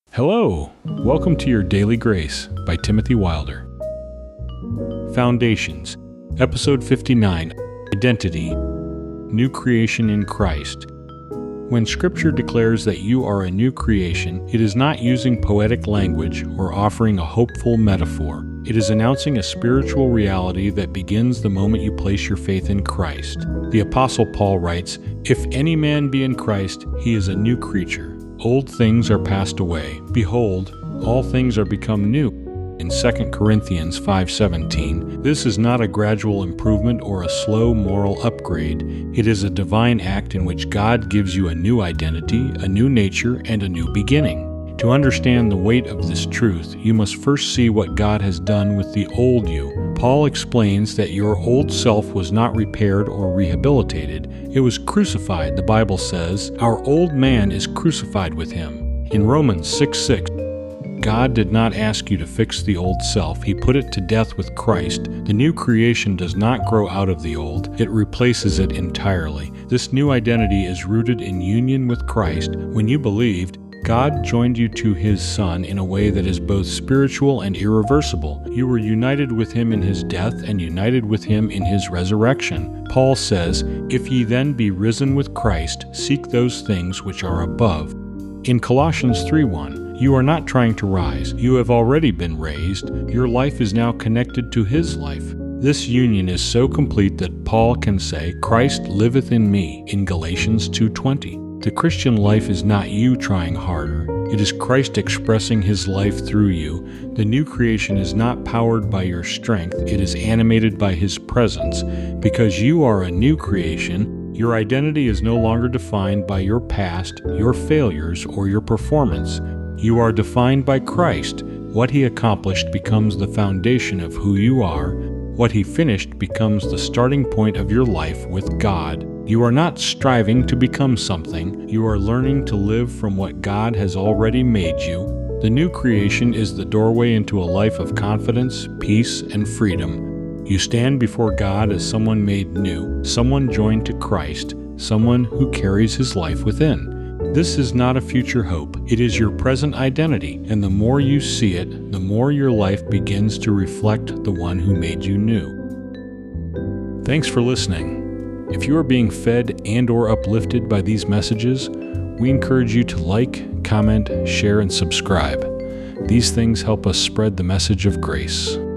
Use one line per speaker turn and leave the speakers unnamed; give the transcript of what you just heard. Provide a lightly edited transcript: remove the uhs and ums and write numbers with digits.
Hello, welcome to your Daily Grace by Timothy Wilder. Foundations, Episode 59, Identity, New Creation in Christ. When Scripture declares that you are a new creation, it is not using poetic language or offering a hopeful metaphor. It is announcing a spiritual reality that begins the moment you place your faith in Christ. The Apostle Paul writes, "If any man be in Christ, he is a new creature. Old things are passed away. Behold, all things are become new." In 2 Corinthians 5:17, this is not a gradual improvement or a slow moral upgrade. It is a divine act in which God gives you a new identity, a new nature, and a new beginning. To understand the weight of this truth, you must first see what God has done with the old you. Paul explains that your old self was not repaired or rehabilitated. It was crucified. The Bible says, "Our old man is crucified with him." In Romans 6:6, God did not ask you to fix the old self. He put it to death with Christ. The new creation does not grow out of the old. It replaces it entirely. This new identity is rooted in union with Christ. When you believed, God joined you to His Son in a way that is both spiritual and irreversible. You were united with Him in His death and united with Him in His resurrection. Paul says, "If ye then be risen with Christ, seek those things which are above." In Colossians 3:1, you are not trying to rise. You have already been raised. Your life is now connected to His life. This union is so complete that Paul can say, "Christ liveth in me," in Galatians 2:20. The Christian life is not you trying harder. It is Christ expressing His life through you. The new creation is not powered by your strength. It is animated by His presence. Because you are a new creation, your identity is no longer defined by your past, your failures, or your performance. You are defined by Christ. What He accomplished becomes the foundation of who you are. What He finished becomes the starting point of your life with God. You are not striving to become something. You are learning to live from what God has already made you. The new creation is the doorway into a life of confidence, peace, and freedom. You stand before God as someone made new, someone joined to Christ, someone who carries His life within. This is not a future hope. It is your present identity, and the more you see it, the more your life begins to reflect the one who made you new. Thanks for listening. If you are being fed and/or uplifted by these messages, we encourage you to like, comment, share, and subscribe. These things help us spread the message of grace.